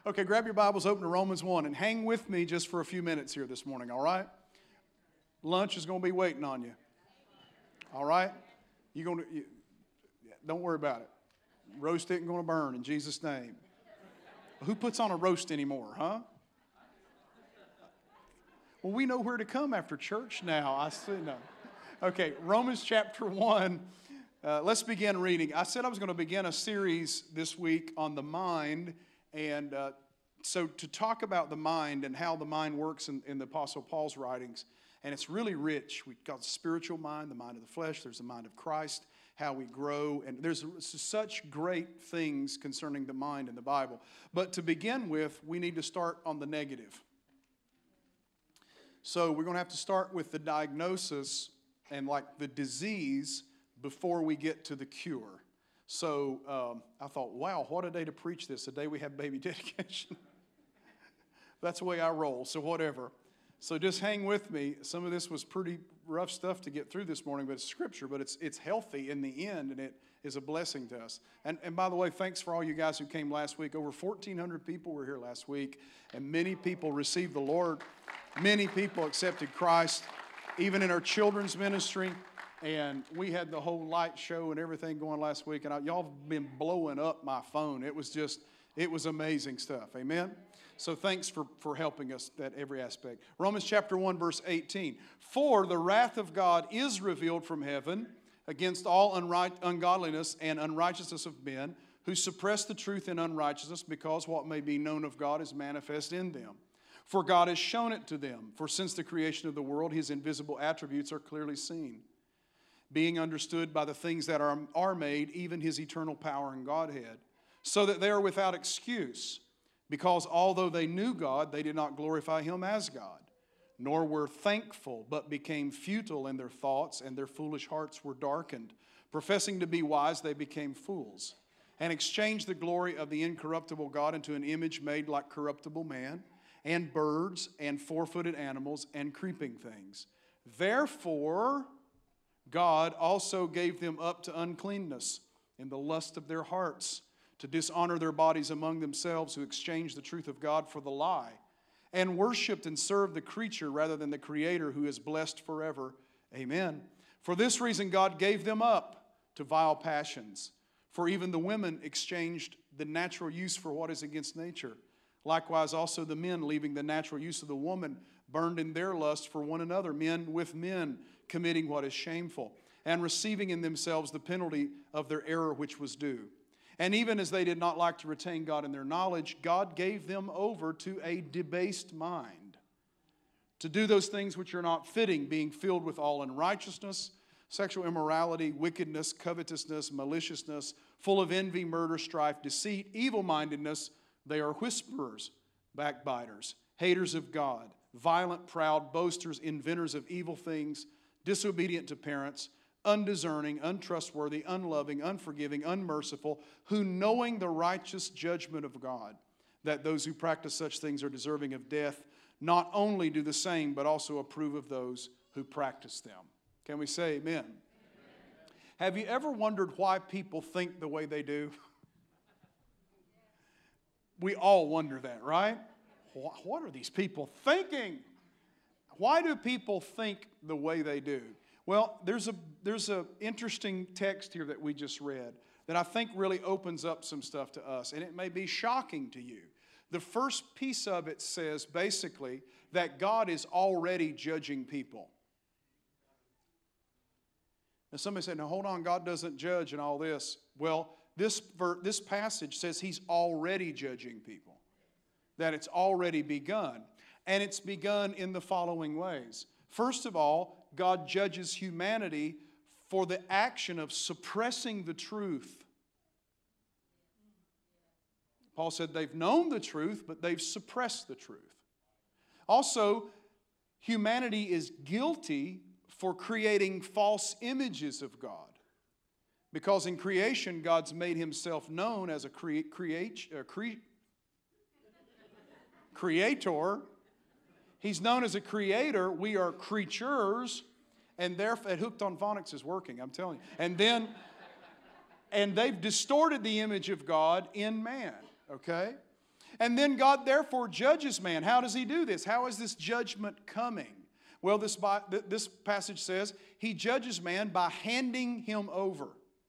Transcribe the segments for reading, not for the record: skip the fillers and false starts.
Okay, grab your Bibles, open to Romans 1, and hang with me just for a few minutes here this morning, all right? Lunch is going to be waiting on you, all right? Don't worry about it. Roast isn't going to burn in Jesus' name. Who puts on a roast anymore, huh? Well, we know where to come after church now. I see, no. Okay, Romans chapter 1. Let's begin reading. I said I was going to begin a series this week on the mind. And so to talk about the mind and how the mind works in the Apostle Paul's writings, and it's really rich. We've got the spiritual mind, the mind of the flesh. There's the mind of Christ, how we grow. And there's such great things concerning the mind in the Bible. But to begin with, we need to start on the negative. So we're going to have to start with the diagnosis and like the disease before we get to the cure. So I thought, wow, what a day to preach this, the day we have baby dedication. That's the way I roll, so whatever. So just hang with me. Some of this was pretty rough stuff to get through this morning, but it's scripture, but it's healthy in the end, and it is a blessing to us. And by the way, thanks for all you guys who came last week. Over 1,400 people were here last week, and many people received the Lord. Many people accepted Christ, even in our children's ministry. And we had the whole light show and everything going last week. And y'all have been blowing up my phone. It was amazing stuff. Amen? So thanks for helping us at every aspect. Romans chapter 1, verse 18. For the wrath of God is revealed from heaven against all ungodliness and unrighteousness of men, who suppress the truth in unrighteousness, because what may be known of God is manifest in them. For God has shown it to them. For since the creation of the world, his invisible attributes are clearly seen, being understood by the things that are made, even his eternal power and Godhead, so that they are without excuse, because although they knew God, they did not glorify him as God, nor were thankful, but became futile in their thoughts, and their foolish hearts were darkened. Professing to be wise, they became fools, and exchanged the glory of the incorruptible God into an image made like corruptible man, and birds, and four-footed animals, and creeping things. Therefore God also gave them up to uncleanness in the lust of their hearts, to dishonor their bodies among themselves, who exchanged the truth of God for the lie, and worshipped and served the creature rather than the Creator, who is blessed forever. Amen. For this reason God gave them up to vile passions. For even the women exchanged the natural use for what is against nature. Likewise also the men, leaving the natural use of the woman, burned in their lust for one another, men with men, committing what is shameful, and receiving in themselves the penalty of their error which was due. And even as they did not like to retain God in their knowledge, God gave them over to a debased mind, to do those things which are not fitting, being filled with all unrighteousness, sexual immorality, wickedness, covetousness, maliciousness, full of envy, murder, strife, deceit, evil-mindedness. They are whisperers, backbiters, haters of God, violent, proud, boasters, inventors of evil things, disobedient to parents, undiscerning, untrustworthy, unloving, unforgiving, unmerciful, who knowing the righteous judgment of God, that those who practice such things are deserving of death, not only do the same, but also approve of those who practice them. Can we say amen? Amen. Have you ever wondered why people think the way they do? We all wonder that, right? What are these people thinking? Why do people think the way they do? Well, there's a interesting text here that we just read that I think really opens up some stuff to us, and it may be shocking to you. The first piece of it says basically that God is already judging people. Now somebody said, "No, hold on, God doesn't judge and all this." Well, this passage says he's already judging people, that it's already begun. And it's begun in the following ways. First of all, God judges humanity for the action of suppressing the truth. Paul said they've known the truth, but they've suppressed the truth. Also, humanity is guilty for creating false images of God. Because in creation, God's made himself known as a creator. He's known as a creator. We are creatures. And therefore, Hooked on Phonics is working, I'm telling you. And they've distorted the image of God in man, okay? And then God therefore judges man. How does he do this? How is this judgment coming? Well, this passage says he judges man by handing him over.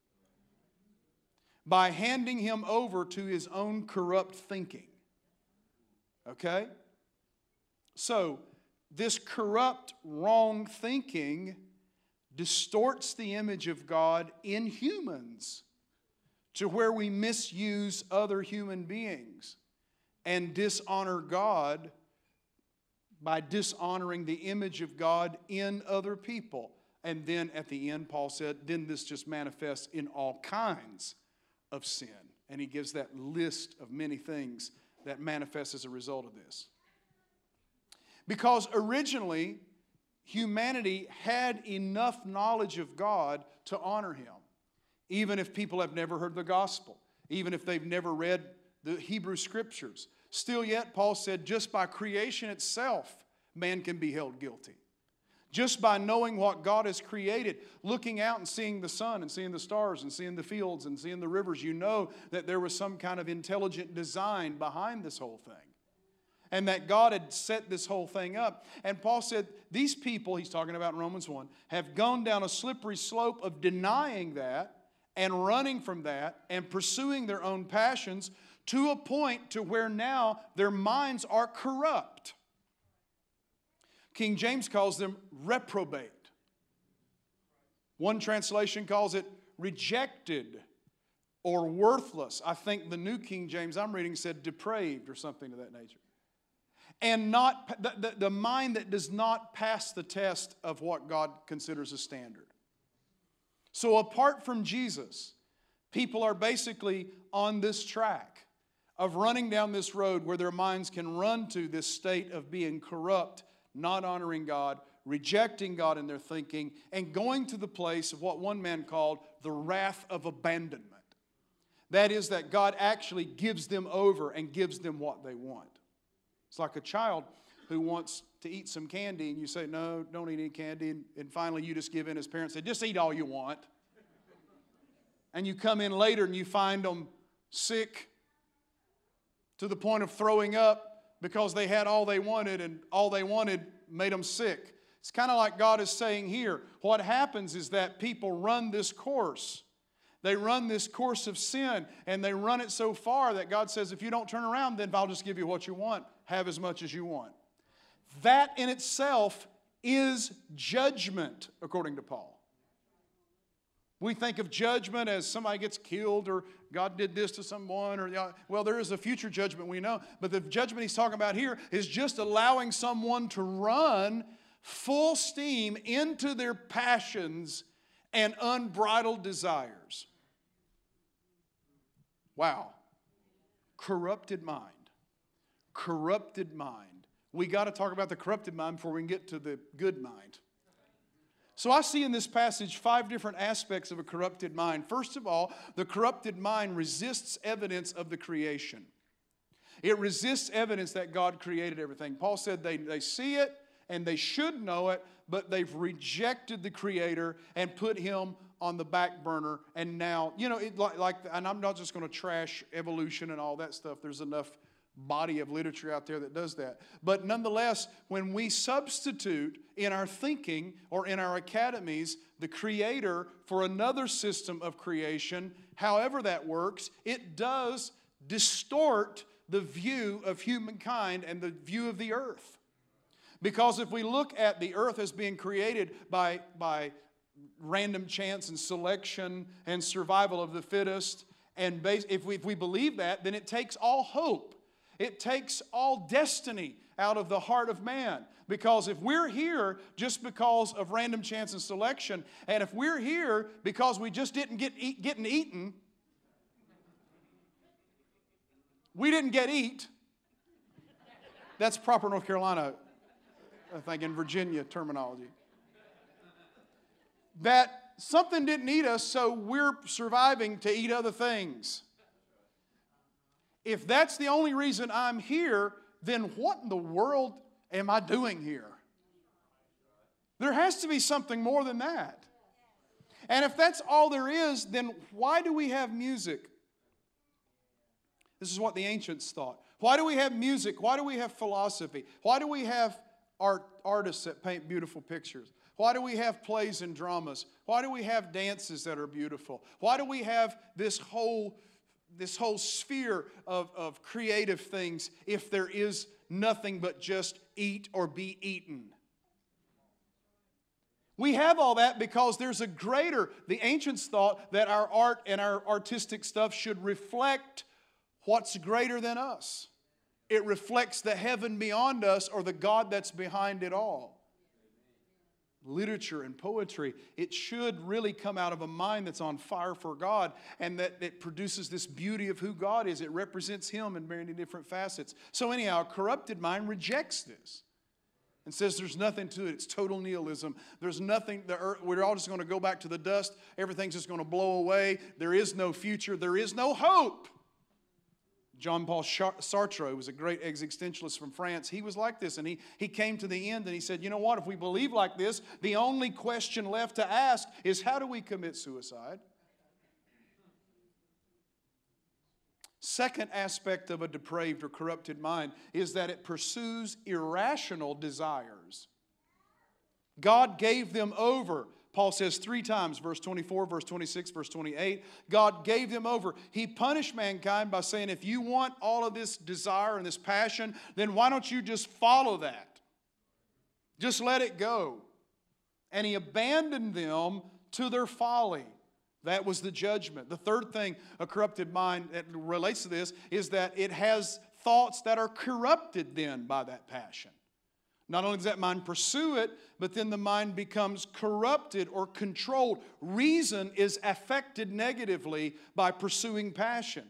By handing him over to his own corrupt thinking. Okay? So, this corrupt, wrong thinking distorts the image of God in humans to where we misuse other human beings and dishonor God by dishonoring the image of God in other people. And then at the end, Paul said, then this just manifests in all kinds of sin. And he gives that list of many things that manifest as a result of this. Because originally, humanity had enough knowledge of God to honor him. Even if people have never heard the gospel. Even if they've never read the Hebrew Scriptures. Still yet, Paul said, just by creation itself, man can be held guilty. Just by knowing what God has created, looking out and seeing the sun and seeing the stars and seeing the fields and seeing the rivers, you know that there was some kind of intelligent design behind this whole thing. And that God had set this whole thing up. And Paul said, these people, he's talking about in Romans 1, have gone down a slippery slope of denying that and running from that and pursuing their own passions to a point to where now their minds are corrupt. King James calls them reprobate. One translation calls it rejected or worthless. I think the New King James I'm reading said depraved or something of that nature. And not the mind that does not pass the test of what God considers a standard. So apart from Jesus, people are basically on this track of running down this road where their minds can run to this state of being corrupt, not honoring God, rejecting God in their thinking, and going to the place of what one man called the wrath of abandonment. That is that God actually gives them over and gives them what they want. It's like a child who wants to eat some candy and you say, no, don't eat any candy. And finally you just give in. His parents say, just eat all you want. And you come in later and you find them sick to the point of throwing up because they had all they wanted and all they wanted made them sick. It's kind of like God is saying here. What happens is that people run this course. They run this course of sin and they run it so far that God says, if you don't turn around, then I'll just give you what you want. Have as much as you want. That in itself is judgment, according to Paul. We think of judgment as somebody gets killed or God did this to someone. Well, there is a future judgment we know. But the judgment he's talking about here is just allowing someone to run full steam into their passions and unbridled desires. Wow. Corrupted mind. Corrupted mind. We got to talk about the corrupted mind before we can get to the good mind. So I see in this passage 5 different aspects of a corrupted mind. First of all, the corrupted mind resists evidence of the creation. It resists evidence that God created everything. Paul said they see it and they should know it, but they've rejected the Creator and put Him on the back burner. And now, and I'm not just going to trash evolution and all that stuff. There's enough body of literature out there that does that. But nonetheless, when we substitute in our thinking or in our academies the Creator for another system of creation, however that works, it does distort the view of humankind and the view of the earth. Because if we look at the earth as being created by random chance and selection and survival of the fittest, and if we believe that, then it takes all hope. It takes all destiny out of the heart of man. Because if we're here just because of random chance and selection, and if we're here because we just didn't getting eaten, we didn't get eat. That's proper North Carolina, I think, in Virginia terminology. That something didn't eat us, so we're surviving to eat other things. If that's the only reason I'm here, then what in the world am I doing here? There has to be something more than that. And if that's all there is, then why do we have music? This is what the ancients thought. Why do we have music? Why do we have philosophy? Why do we have artists that paint beautiful pictures? Why do we have plays and dramas? Why do we have dances that are beautiful? Why do we have this whole sphere of creative things if there is nothing but just eat or be eaten? We have all that because there's a greater, the ancients thought that our art and our artistic stuff should reflect what's greater than us. It reflects the heaven beyond us or the God that's behind it all. Literature and poetry, it should really come out of a mind that's on fire for God, and that it produces this beauty of who God is. It represents Him in many different facets. So anyhow, a corrupted mind rejects this and says there's nothing to it. It's total nihilism. There's nothing. We're all just going to go back to the dust. Everything's just going to blow away. There is no future. There is no hope. Jean-Paul Sartre, who was a great existentialist from France, he was like this, and he came to the end and he said, you know what, if we believe like this, the only question left to ask is, how do we commit suicide? Second aspect of a depraved or corrupted mind is that it pursues irrational desires. God gave them over. Paul says 3 times, verse 24, verse 26, verse 28, God gave them over. He punished mankind by saying, if you want all of this desire and this passion, then why don't you just follow that? Just let it go. And He abandoned them to their folly. That was the judgment. The third thing a corrupted mind that relates to this is that it has thoughts that are corrupted then by that passion. Not only does that mind pursue it, but then the mind becomes corrupted or controlled. Reason is affected negatively by pursuing passion.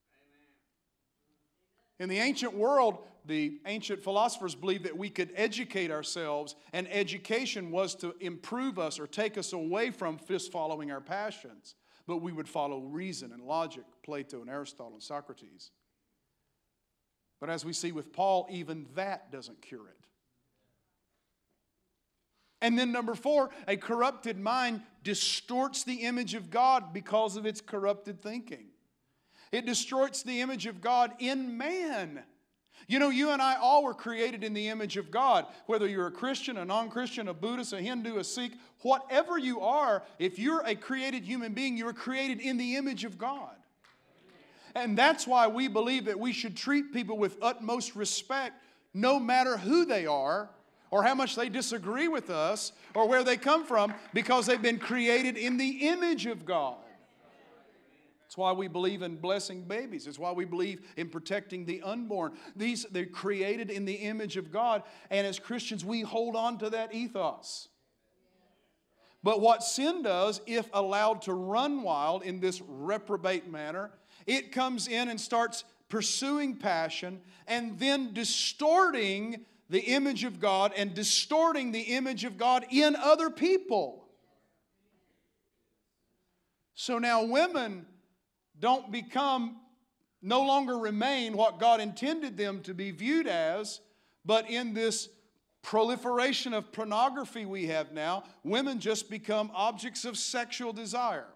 In the ancient world, the ancient philosophers believed that we could educate ourselves, and education was to improve us or take us away from just following our passions. But we would follow reason and logic, Plato and Aristotle and Socrates. But as we see with Paul, even that doesn't cure it. And then number 4, a corrupted mind distorts the image of God because of its corrupted thinking. It distorts the image of God in man. You know, you and I all were created in the image of God. Whether you're a Christian, a non-Christian, a Buddhist, a Hindu, a Sikh, whatever you are, if you're a created human being, you were created in the image of God. And that's why we believe that we should treat people with utmost respect, no matter who they are, or how much they disagree with us, or where they come from, because they've been created in the image of God. It's why we believe in blessing babies. It's why we believe in protecting the unborn. They're created in the image of God, and as Christians, we hold on to that ethos. But what sin does, if allowed to run wild in this reprobate manner, it comes in and starts pursuing passion and then distorting the image of God and distorting the image of God in other people. So now women no longer remain what God intended them to be viewed as, but in this proliferation of pornography we have now, women just become objects of sexual desire.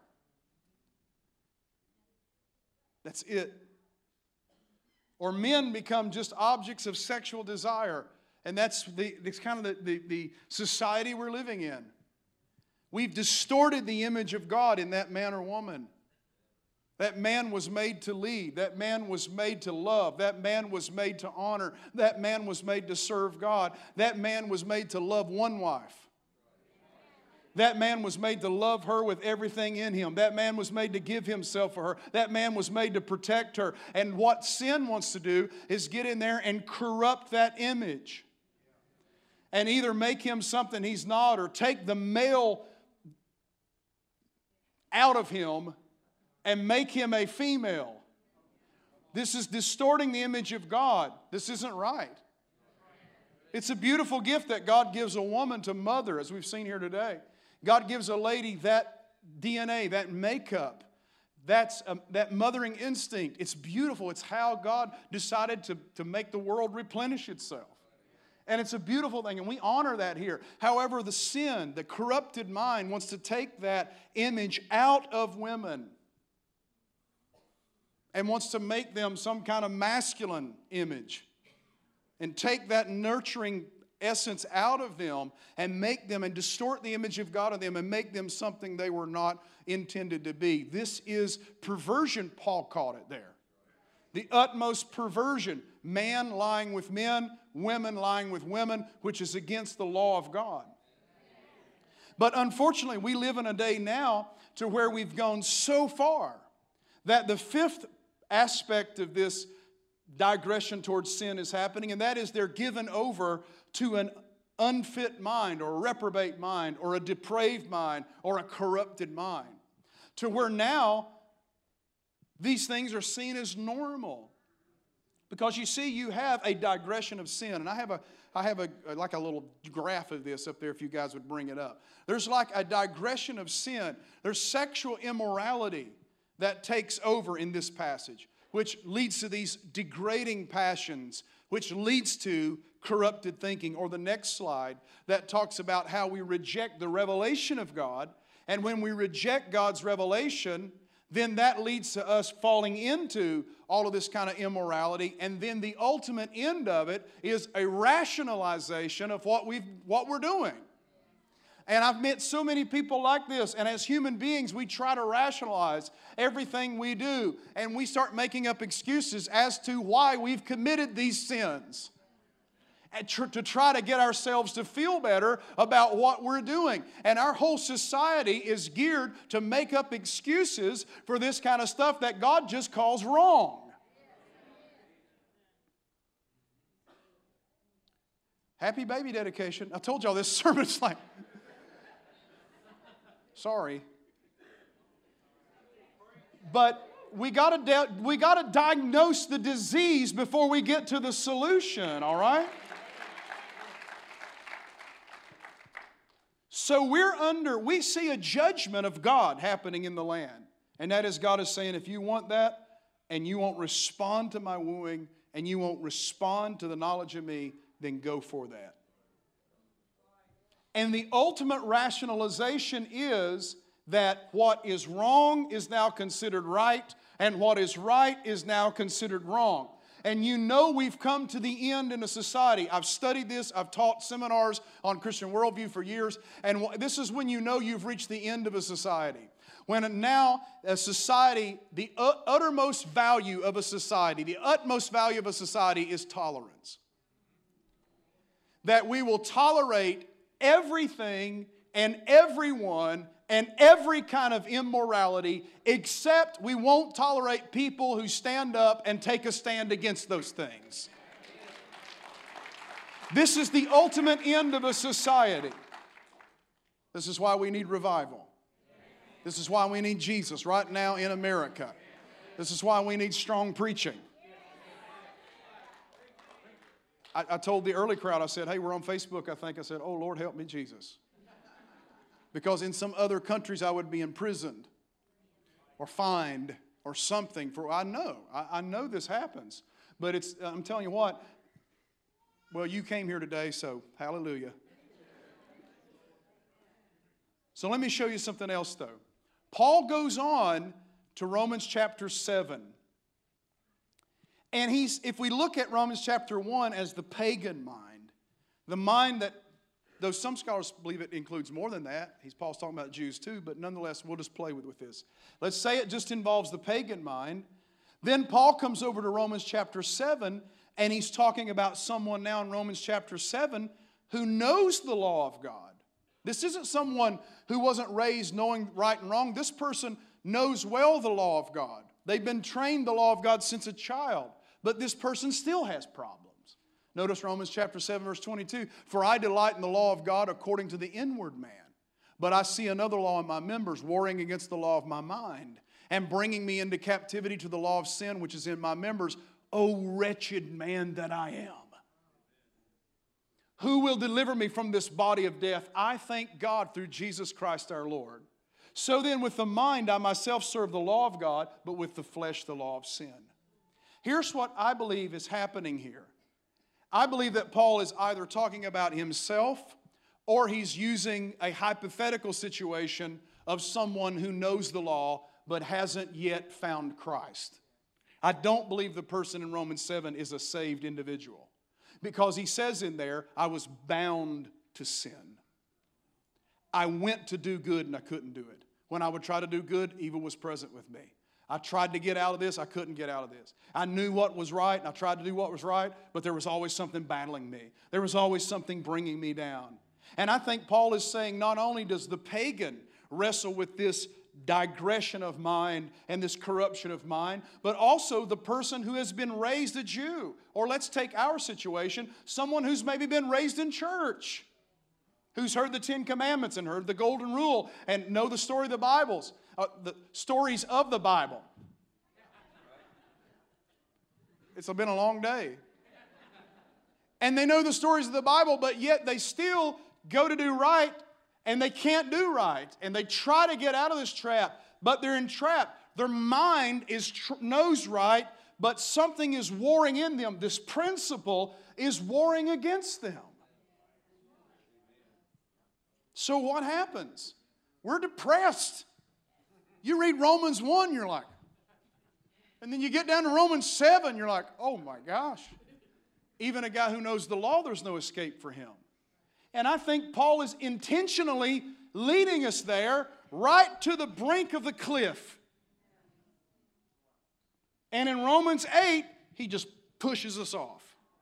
That's it. Or men become just objects of sexual desire. And that's kind of the society we're living in. We've distorted the image of God in that man or woman. That man was made to lead. That man was made to love. That man was made to honor. That man was made to serve God. That man was made to love one wife. That man was made to love her with everything in him. That man was made to give himself for her. That man was made to protect her. And what sin wants to do is get in there and corrupt that image. And either make him something he's not, or take the male out of him and make him a female. This is distorting the image of God. This isn't right. It's a beautiful gift that God gives a woman to mother, as we've seen here today. God gives a lady that DNA, that makeup, that mothering instinct. It's beautiful. It's how God decided to make the world replenish itself. And it's a beautiful thing, and we honor that here. However, the sin, the corrupted mind, wants to take that image out of women. and wants to make them some kind of masculine image and take that nurturing essence out of them and make them and distort the image of God in them and make them something they were not intended to be. This is perversion, Paul called it there. The utmost perversion. Man lying with men, women lying with women, which is against the law of God. But unfortunately, we live in a day now to where we've gone so far that the fifth aspect of this digression towards sin is happening, and that is they're given over to an unfit mind or a reprobate mind or a depraved mind or a corrupted mind, to where now these things are seen as normal. Because you see, you have a digression of sin, and I have like a little graph of this up there if you guys would bring it up. There's like a digression of sin. There's sexual immorality that takes over in this passage, which leads to these degrading passions, which leads to corrupted thinking. Or the next slide that talks about how we reject the revelation of God. And when we reject God's revelation, then that leads to us falling into all of this kind of immorality. And then the ultimate end of it is a rationalization of what we're doing. And I've met so many people like this. And as human beings, we try to rationalize everything we do. And we start making up excuses as to why we've committed these sins. And to try to get ourselves to feel better about what we're doing. And our whole society is geared to make up excuses for this kind of stuff that God just calls wrong. Happy baby dedication. I told y'all this sermon's like... Sorry. But we got to diagnose the disease before we get to the solution, all right? So we see a judgment of God happening in the land. And that is God is saying, if you want that and you won't respond to my wooing and you won't respond to the knowledge of me, then go for that. And the ultimate rationalization is that what is wrong is now considered right, and what is right is now considered wrong. And you know we've come to the end in a society. I've studied this. I've taught seminars on Christian worldview for years. And this is when you know you've reached the end of a society. When now a society, the uttermost value of a society, the utmost value of a society is tolerance. That we will tolerate everything and everyone and every kind of immorality, except we won't tolerate people who stand up and take a stand against those things. This is the ultimate end of a society. This is why we need revival. This is why we need Jesus right now in America. This is why we need strong preaching. I told the early crowd, I said, hey, we're on Facebook, I think. I said, oh, Lord, help me, Jesus. Because in some other countries, I would be imprisoned or fined or something. I know this happens. But I'm telling you what, well, you came here today, so hallelujah. So let me show you something else, though. Paul goes on to Romans chapter 7. And if we look at Romans chapter 1 as the pagan mind, the mind that, though some scholars believe it includes more than that, Paul's talking about Jews too, but nonetheless, we'll just play with this. Let's say it just involves the pagan mind. Then Paul comes over to Romans chapter 7, and he's talking about someone now in Romans chapter 7 who knows the law of God. This isn't someone who wasn't raised knowing right and wrong. This person knows well the law of God. They've been trained the law of God since a child. But this person still has problems. Notice Romans chapter 7, verse 22. For I delight in the law of God according to the inward man. But I see another law in my members, warring against the law of my mind, and bringing me into captivity to the law of sin which is in my members. O wretched man that I am. Who will deliver me from this body of death? I thank God through Jesus Christ our Lord. So then with the mind I myself serve the law of God, but with the flesh the law of sin. Here's what I believe is happening here. I believe that Paul is either talking about himself or he's using a hypothetical situation of someone who knows the law but hasn't yet found Christ. I don't believe the person in Romans 7 is a saved individual. Because he says in there, I was bound to sin. I went to do good and I couldn't do it. When I would try to do good, evil was present with me. I tried to get out of this, I couldn't get out of this. I knew what was right and I tried to do what was right, but there was always something battling me. There was always something bringing me down. And I think Paul is saying not only does the pagan wrestle with this digression of mind and this corruption of mind, but also the person who has been raised a Jew. Or let's take our situation, someone who's maybe been raised in church, who's heard the Ten Commandments and heard the Golden Rule and know the story of the stories of the Bible. It's been a long day. And they know the stories of the Bible, but yet they still go to do right and they can't do right. And they try to get out of this trap, but they're entrapped. Their mind knows right, but something is warring in them. This principle is warring against them. So what happens? We're depressed. You read Romans 1, you're like, and then you get down to Romans 7, you're like, oh my gosh. Even a guy who knows the law, there's no escape for him. And I think Paul is intentionally leading us there, right to the brink of the cliff. And in Romans 8, he just pushes us off.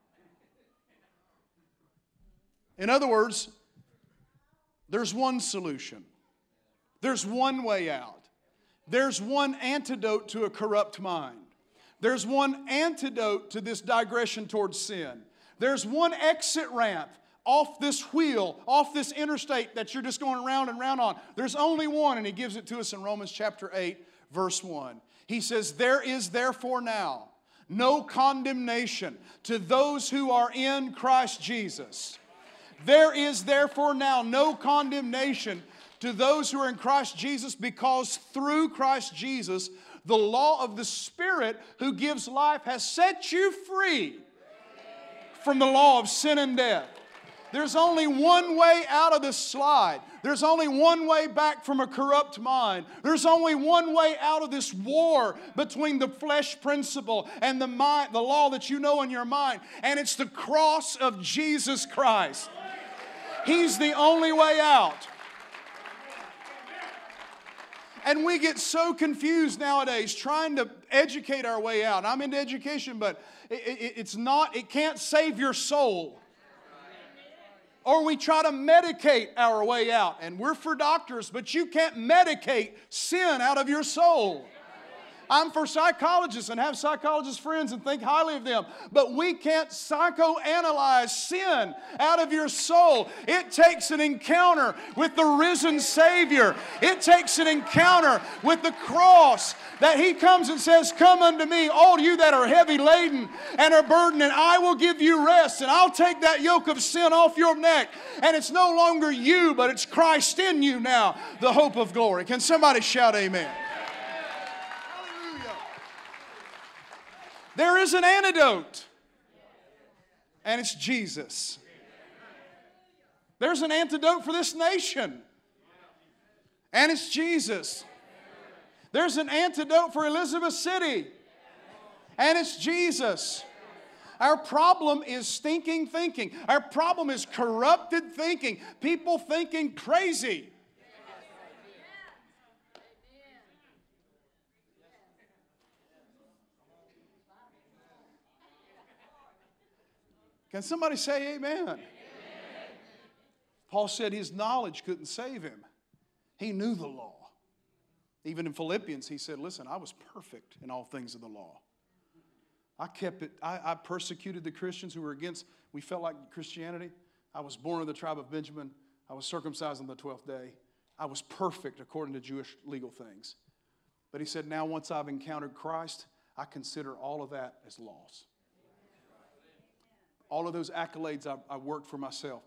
In other words, there's one solution. There's one way out. There's one antidote to a corrupt mind. There's one antidote to this digression towards sin. There's one exit ramp off this wheel, off this interstate that you're just going round and round on. There's only one, and he gives it to us in Romans chapter 8, verse 1. He says, there is therefore now no condemnation to those who are in Christ Jesus. There is therefore now no condemnation to those who are in Christ Jesus, because through Christ Jesus, the law of the Spirit who gives life has set you free from the law of sin and death. There's only one way out of this slide. There's only one way back from a corrupt mind. There's only one way out of this war between the flesh principle and the mind, the law that you know in your mind. And it's the cross of Jesus Christ. He's the only way out. And we get so confused nowadays trying to educate our way out. I'm into education, but it can't save your soul. Or we try to medicate our way out. And we're for doctors, but you can't medicate sin out of your soul. I'm for psychologists and have psychologist friends and think highly of them. But we can't psychoanalyze sin out of your soul. It takes an encounter with the risen Savior. It takes an encounter with the cross that He comes and says, come unto me, all you that are heavy laden and are burdened, and I will give you rest. And I'll take that yoke of sin off your neck. And it's no longer you, but it's Christ in you now, the hope of glory. Can somebody shout amen? There is an antidote, and it's Jesus. There's an antidote for this nation, and it's Jesus. There's an antidote for Elizabeth City, and it's Jesus. Our problem is stinking thinking. Our problem is corrupted thinking. People thinking crazy. Can somebody say amen? Amen? Paul said his knowledge couldn't save him. He knew the law. Even in Philippians, he said, listen, I was perfect in all things of the law. I kept it. I persecuted the Christians who were against, we felt like Christianity. I was born of the tribe of Benjamin. I was circumcised on the 12th day. I was perfect according to Jewish legal things. But he said, now once I've encountered Christ, I consider all of that as loss. All of those accolades I worked for myself,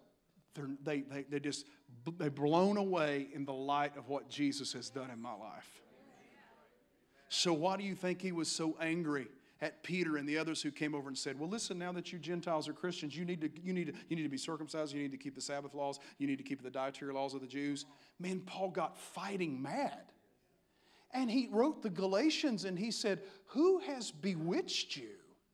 they're blown away in the light of what Jesus has done in my life. So why do you think he was so angry at Peter and the others who came over and said, well, listen, now that you Gentiles are Christians, you need to be circumcised, you need to keep the Sabbath laws, you need to keep the dietary laws of the Jews. Man, Paul got fighting mad. And he wrote the Galatians and he said, who has bewitched you?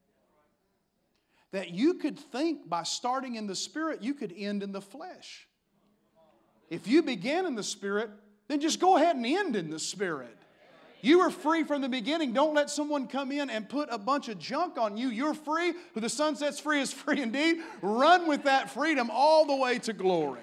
That you could think by starting in the Spirit, you could end in the flesh. If you began in the Spirit, then just go ahead and end in the Spirit. You were free from the beginning. Don't let someone come in and put a bunch of junk on you. You're free. Who the Son sets free is free indeed. Run with that freedom all the way to glory.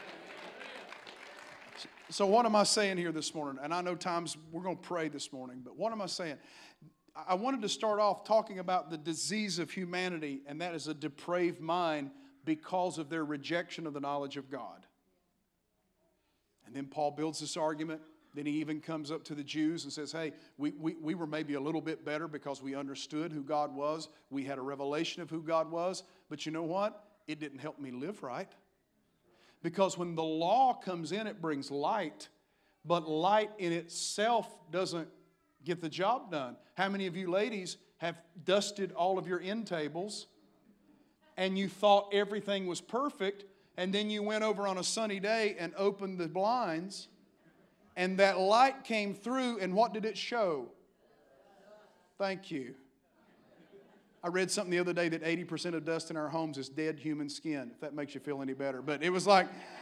So what am I saying here this morning? And I know times we're going to pray this morning, but what am I saying? I wanted to start off talking about the disease of humanity, and that is a depraved mind because of their rejection of the knowledge of God. And then Paul builds this argument. Then he even comes up to the Jews and says, hey, we were maybe a little bit better because we understood who God was. We had a revelation of who God was. But you know what? It didn't help me live right. Because when the law comes in, it brings light. But light in itself doesn't get the job done. How many of you ladies have dusted all of your end tables and you thought everything was perfect, and then you went over on a sunny day and opened the blinds, and that light came through, and what did it show? Thank you. I read something the other day that 80% of dust in our homes is dead human skin, if that makes you feel any better. But it was like,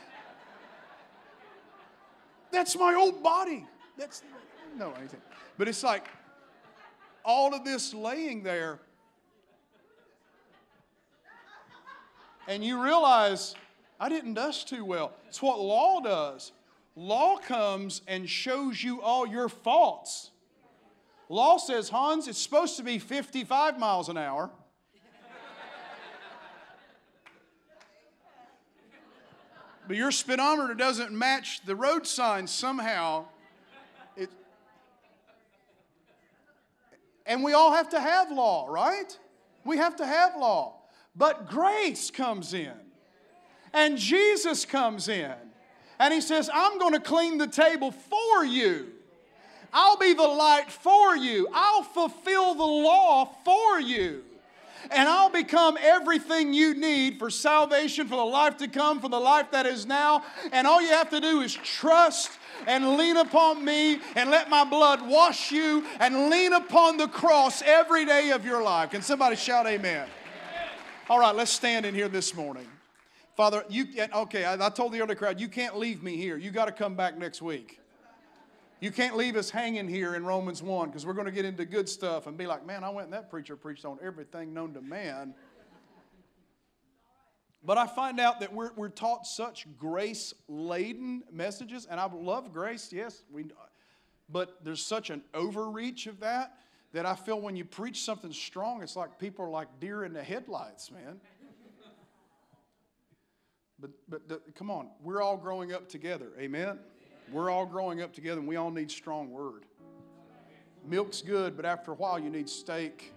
that's my old body. No, anything. But it's like, all of this laying there, and you realize, I didn't dust too well. It's what law does. Law comes and shows you all your faults. Law says, Hans, it's supposed to be 55 miles an hour. But your speedometer doesn't match the road signs somehow. And we all have to have law, right? We have to have law. But grace comes in. And Jesus comes in. And He says, I'm going to clean the table for you. I'll be the light for you. I'll fulfill the law for you. And I'll become everything you need for salvation, for the life to come, for the life that is now. And all you have to do is trust and lean upon me and let my blood wash you and lean upon the cross every day of your life. Can somebody shout amen? All right, let's stand in here this morning. Father, I told the other crowd, you can't leave me here. You got to come back next week. You can't leave us hanging here in Romans 1, because we're going to get into good stuff and be like, man, I went and that preacher preached on everything known to man. But I find out that we're taught such grace-laden messages, and I love grace, yes, but there's such an overreach of that I feel when you preach something strong, it's like people are like deer in the headlights, man. But come on, we're all growing up together, amen? We're all growing up together, and we all need strong word. Milk's good, but after a while you need steak.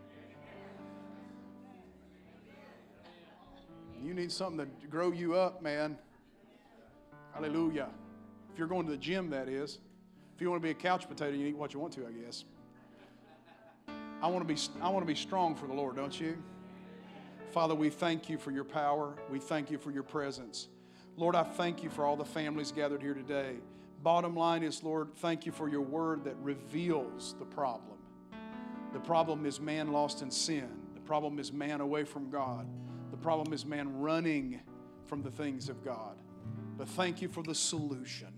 You need something to grow you up, man. Hallelujah. If you're going to the gym, that is. If you want to be a couch potato, you eat what you want to, I guess. I want to be strong for the Lord, don't you? Father, we thank you for your power. We thank you for your presence. Lord, I thank you for all the families gathered here today. Bottom line is, Lord, thank you for your word that reveals the problem. The problem is man lost in sin. The problem is man away from God. The problem is man running from the things of God. But thank you for the solution,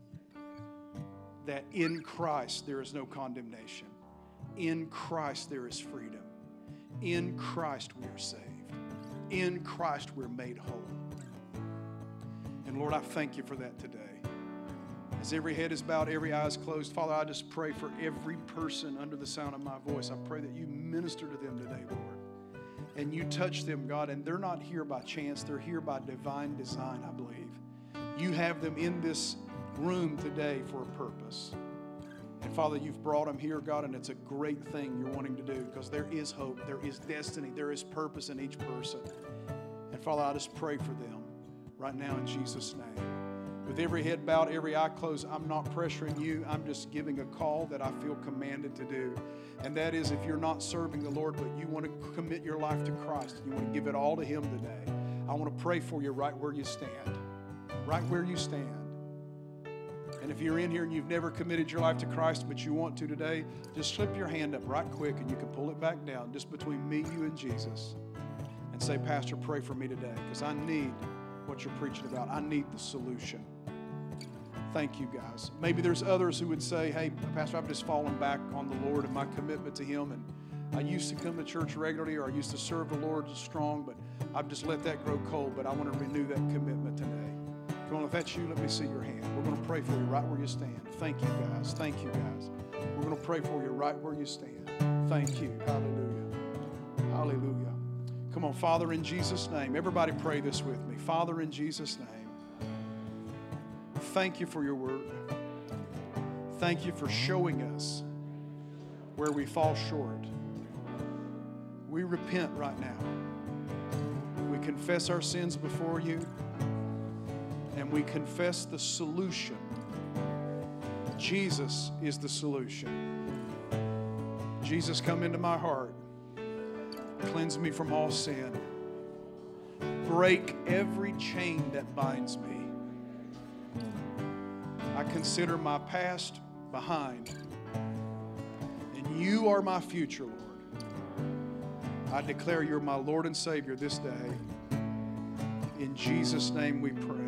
that in Christ there is no condemnation. In Christ there is freedom. In Christ we are saved. In Christ we're made whole. And Lord, I thank you for that today. As every head is bowed, every eye is closed, Father, I just pray for every person under the sound of my voice. I pray that you minister to them today, Lord. And you touch them, God, and they're not here by chance. They're here by divine design, I believe. You have them in this room today for a purpose. And Father, you've brought them here, God, and it's a great thing you're wanting to do, because there is hope, there is destiny, there is purpose in each person. And Father, I just pray for them right now in Jesus' name. With every head bowed, every eye closed, I'm not pressuring you. I'm just giving a call that I feel commanded to do. And that is, if you're not serving the Lord, but you want to commit your life to Christ, you want to give it all to Him today, I want to pray for you right where you stand. Right where you stand. And if you're in here and you've never committed your life to Christ, but you want to today, just slip your hand up right quick and you can pull it back down just between me, you, and Jesus. And say, Pastor, pray for me today because I need what you're preaching about. I need the solution. Thank you, guys. Maybe there's others who would say, hey, Pastor, I've just fallen back on the Lord and my commitment to Him. And I used to come to church regularly, or I used to serve the Lord strong, but I've just let that grow cold. But I want to renew that commitment today. Come on, if that's you, let me see your hand. We're going to pray for you right where you stand. Thank you, guys. Thank you, guys. We're going to pray for you right where you stand. Thank you. Hallelujah. Hallelujah. Come on, Father, in Jesus' name. Everybody pray this with me. Father, in Jesus' name. Thank you for your word. Thank you for showing us where we fall short. We repent right now. We confess our sins before you, and we confess the solution. Jesus is the solution. Jesus, come into my heart. Cleanse me from all sin. Break every chain that binds me. I consider my past behind, and you are my future, Lord. I declare you're my Lord and Savior this day. In Jesus' name we pray.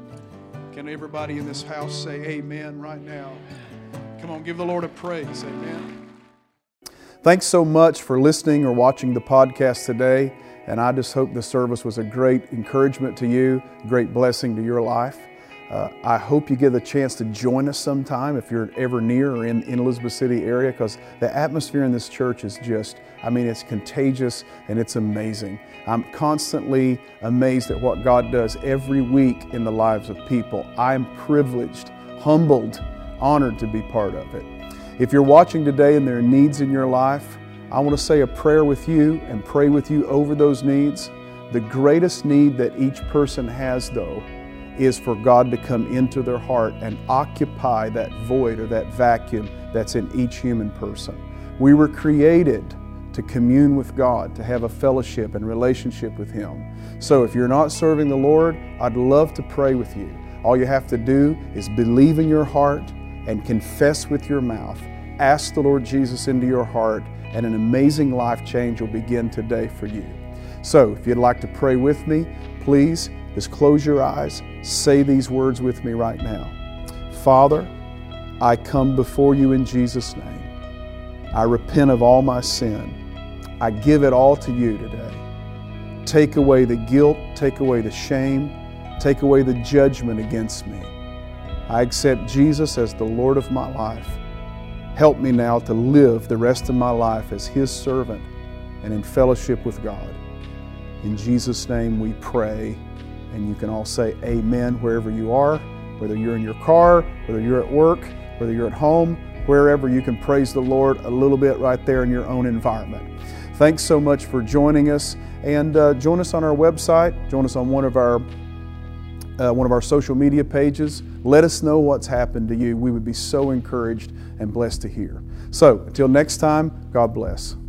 Can everybody in this house say amen right now? Come on, give the Lord a praise. Amen. Thanks so much for listening or watching the podcast today. And I just hope the service was a great encouragement to you, great blessing to your life. I hope you get a chance to join us sometime if you're ever near or in Elizabeth City area, because the atmosphere in this church is just, it's contagious and it's amazing. I'm constantly amazed at what God does every week in the lives of people. I'm privileged, humbled, honored to be part of it. If you're watching today and there are needs in your life, I want to say a prayer with you and pray with you over those needs. The greatest need that each person has, though, is for God to come into their heart and occupy that void or that vacuum that's in each human person. We were created to commune with God, to have a fellowship and relationship with Him. So if you're not serving the Lord, I'd love to pray with you. All you have to do is believe in your heart and confess with your mouth. Ask the Lord Jesus into your heart, and an amazing life change will begin today for you. So if you'd like to pray with me, please just close your eyes, say these words with me right now. Father, I come before you in Jesus' name. I repent of all my sin. I give it all to you today. Take away the guilt, take away the shame, take away the judgment against me. I accept Jesus as the Lord of my life. Help me now to live the rest of my life as His servant and in fellowship with God. In Jesus' name we pray. And you can all say amen wherever you are, whether you're in your car, whether you're at work, whether you're at home, wherever you can praise the Lord a little bit right there in your own environment. Thanks so much for joining us, and join us on our website, join us on one of our social media pages. Let us know what's happened to you. We would be so encouraged and blessed to hear. So until next time, God bless.